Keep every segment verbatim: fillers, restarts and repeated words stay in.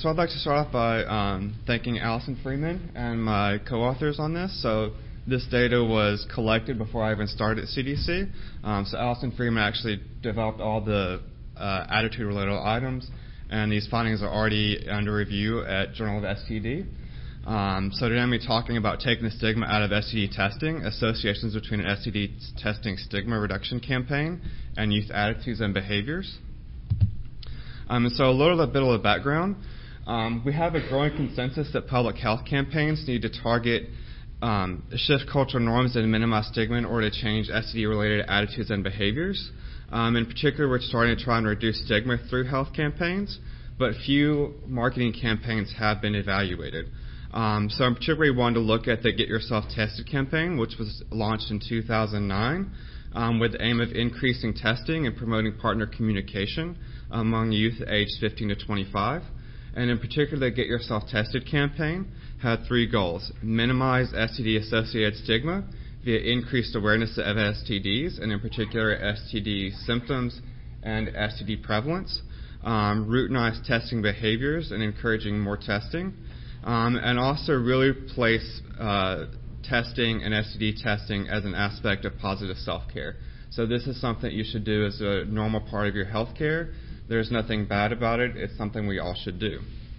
so I'd like to start off by um, thanking Allison Freeman and my co-authors on this. So this data was collected before I even started at C D C. Um, so Allison Freeman actually developed all the uh, attitude-related items, and these findings are already under review at Journal of S T D. Um, so today I'm going to be talking about taking the stigma out of S T D testing, associations between an S T D testing stigma reduction campaign and youth attitudes and behaviors. Um, and so a little bit of the background. Um, we have a growing consensus that public health campaigns need to target um, shift cultural norms and minimize stigma in order to change S T D-related attitudes and behaviors. Um, in particular, we're starting to try and reduce stigma through health campaigns, but few marketing campaigns have been evaluated. Um, so I'm particularly wanting to look at the Get Yourself Tested campaign, which was launched in two thousand nine um, with the aim of increasing testing and promoting partner communication among youth aged fifteen to twenty-five. And in particular, the Get Yourself Tested campaign had three goals: minimize S T D-associated stigma via increased awareness of S T Ds, and in particular S T D symptoms and S T D prevalence, um, routinize testing behaviors and encouraging more testing, um, and also really place uh, testing and S T D testing as an aspect of positive self-care. So this is something that you should do as a normal part of your health care. There's nothing bad about it. It's something we all should do.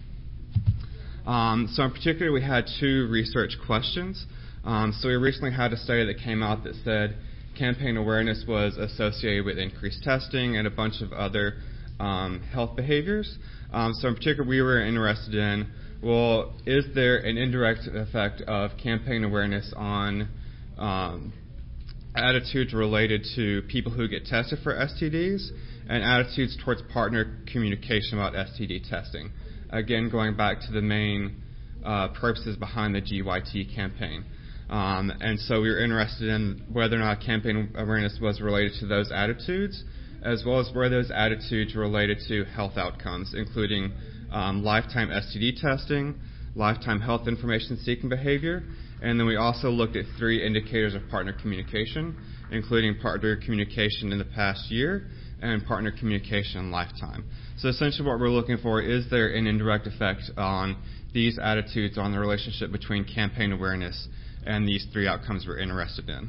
Um, so in particular, we had two research questions. Um, so we recently had a study that came out that said campaign awareness was associated with increased testing and a bunch of other um, health behaviors. Um, so in particular, we were interested in, well, is there an indirect effect of campaign awareness on um, attitudes related to people who get tested for S T Ds and attitudes towards partner communication about S T D testing? Again, going back to the main uh, purposes behind the G Y T campaign. Um, and so we were interested in whether or not campaign awareness was related to those attitudes, as well as were those attitudes related to health outcomes, including um, lifetime S T D testing, lifetime health information seeking behavior, and then we also looked at three indicators of partner communication, including partner communication in the past year and partner communication in lifetime. So essentially what we're looking for is there an indirect effect on these attitudes on the relationship between campaign awareness and these three outcomes we're interested in.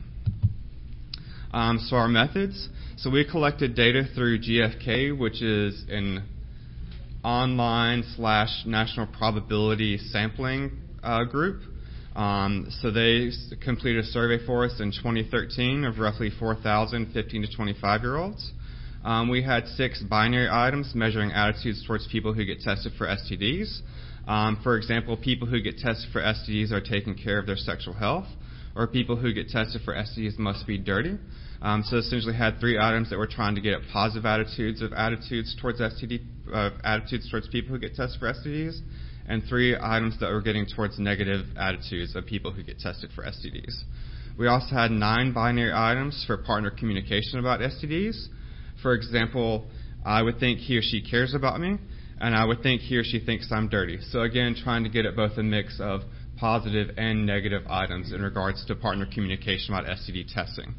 Um, so our methods. So we collected data through G F K, which is an online slash national probability sampling uh, group. Um, so they completed a survey for us in twenty thirteen of roughly four thousand fifteen to twenty-five year olds. Um, we had six binary items measuring attitudes towards people who get tested for S T Ds. Um, for example, people who get tested for S T Ds are taking care of their sexual health, or people who get tested for S T Ds must be dirty. Um, so essentially had three items that we're trying to get at positive attitudes of attitudes towards S T D, uh, attitudes towards people who get tested for S T Ds, and three items that we're getting towards negative attitudes of people who get tested for S T Ds. We also had nine binary items for partner communication about S T Ds. For example, I would think he or she cares about me, and I would think he or she thinks I'm dirty. So again, trying to get at both a mix of positive and negative items in regards to partner communication about S T D testing.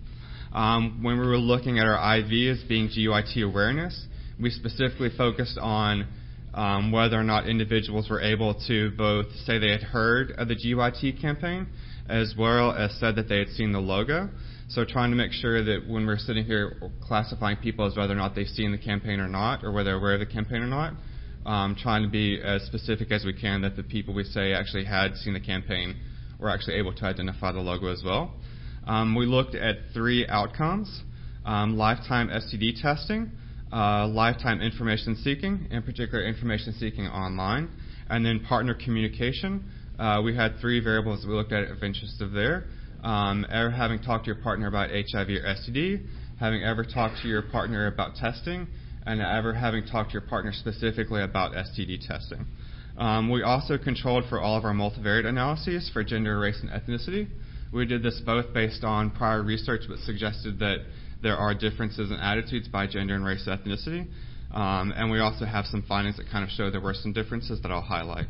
Um, when we were looking at our I V as being G Y T awareness, we specifically focused on um, whether or not individuals were able to both say they had heard of the G Y T campaign as well as said that they had seen the logo. So trying to make sure that when we're sitting here classifying people as whether or not they've seen the campaign or not, or whether they're aware of the campaign or not, um, trying to be as specific as we can that the people we say actually had seen the campaign were actually able to identify the logo as well. Um, we looked at three outcomes: um, lifetime S T D testing, uh, lifetime information seeking, in particular information seeking online, and then partner communication. Uh, we had three variables that we looked at of interest of there. Um, ever having talked to your partner about H I V or S T D, having ever talked to your partner about testing, and ever having talked to your partner specifically about S T D testing. Um, we also controlled for all of our multivariate analyses for gender, race, and ethnicity. We did this both based on prior research that suggested that there are differences in attitudes by gender and race and ethnicity. Um, and we also have some findings that kind of show there were some differences that I'll highlight.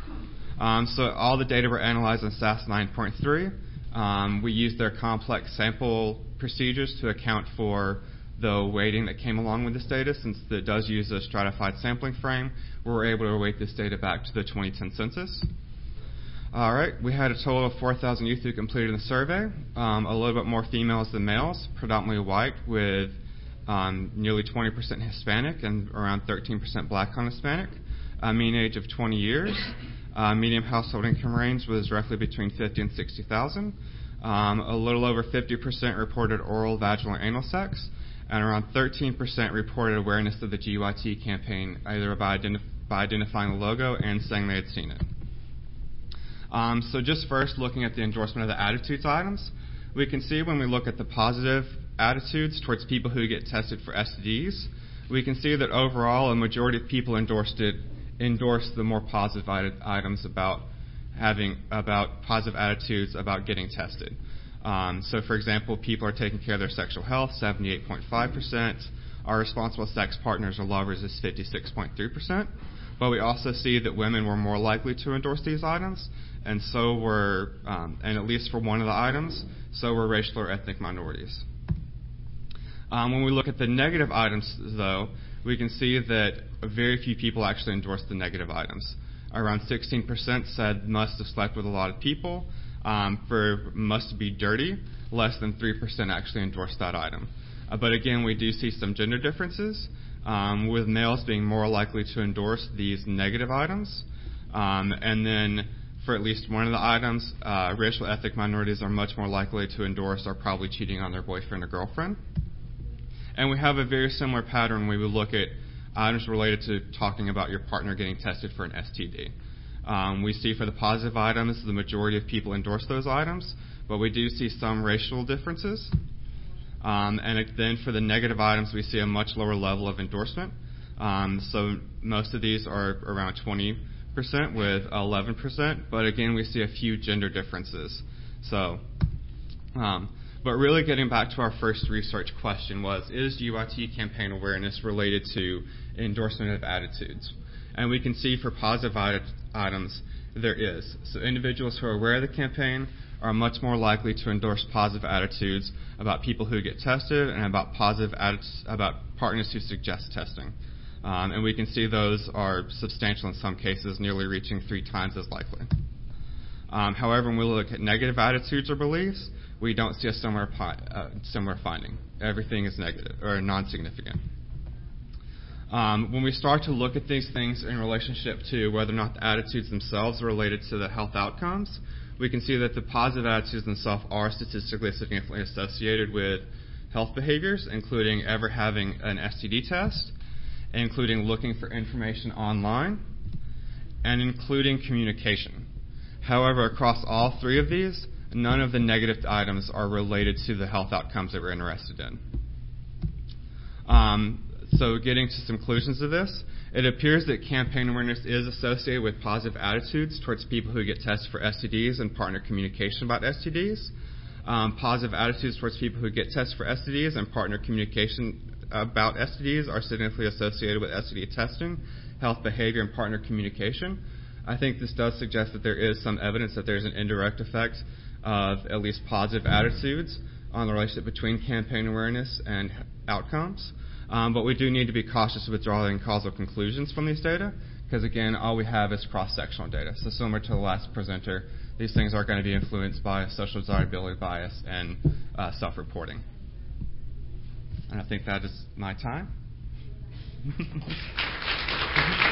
Um, so all the data were analyzed in S A S nine point three. Um, we used their complex sample procedures to account for the weighting that came along with this data, since it does use a stratified sampling frame. We were able to weight this data back to the twenty ten census. All right, we had a total of four thousand youth who completed the survey, um, a little bit more females than males, predominantly white, with um, nearly twenty percent Hispanic and around thirteen percent Black on Hispanic, a mean age of twenty years. Uh, median household income range was roughly between fifty and sixty thousand. Um, a little over fifty percent reported oral, vaginal, and anal sex, and around thirteen percent reported awareness of the G Y T campaign, either by, identif- by identifying the logo and saying they had seen it. Um, so just first looking at the endorsement of the attitudes items, we can see when we look at the positive attitudes towards people who get tested for S T Ds, we can see that overall a majority of people endorsed it, endorsed the more positive items about having, about positive attitudes about getting tested. Um, so for example, people are taking care of their sexual health, seventy-eight point five percent. Our responsible sex partners or lovers is fifty-six point three percent. But we also see that women were more likely to endorse these items, and so were, um, and at least for one of the items, so were racial or ethnic minorities. Um, when we look at the negative items, though, we can see that very few people actually endorsed the negative items. Around sixteen percent said must have slept with a lot of people. Um, for must be dirty, less than three percent actually endorsed that item. Uh, but again, we do see some gender differences, um, with males being more likely to endorse these negative items. Um, and then for at least one of the items, uh, racial ethnic minorities are much more likely to endorse are probably cheating on their boyfriend or girlfriend. And we have a very similar pattern when we look at items related to talking about your partner getting tested for an S T D. Um, we see for the positive items, the majority of people endorse those items, but we do see some racial differences. Um, and it, then for the negative items, we see a much lower level of endorsement. Um, so most of these are around twenty percent with eleven percent, but again, we see a few gender differences. So, um, but really getting back to our first research question was, is G Y T campaign awareness related to endorsement of attitudes? And we can see for positive items, there is. So individuals who are aware of the campaign are much more likely to endorse positive attitudes about people who get tested and about positive attitudes about partners who suggest testing. Um, and we can see those are substantial in some cases, nearly reaching three times as likely. Um, however, when we look at negative attitudes or beliefs, we don't see a similar, pi- uh, similar finding. Everything is negative or non-significant. Um, when we start to look at these things in relationship to whether or not the attitudes themselves are related to the health outcomes, we can see that the positive attitudes themselves are statistically significantly associated with health behaviors, including ever having an S T D test, including looking for information online, and including communication. However, across all three of these, none of the negative items are related to the health outcomes that we're interested in. Um, So getting to some conclusions of this, it appears that campaign awareness is associated with positive attitudes towards people who get tested for S T Ds and partner communication about S T Ds. Um, positive attitudes towards people who get tested for S T Ds and partner communication about S T Ds are significantly associated with S T D testing, health behavior, and partner communication. I think this does suggest that there is some evidence that there's an indirect effect of at least positive attitudes on the relationship between campaign awareness and outcomes. Um, but we do need to be cautious with drawing causal conclusions from these data, because again, all we have is cross-sectional data. So similar to the last presenter, these things are going to be influenced by social desirability bias and uh, self-reporting. And I think that is my time.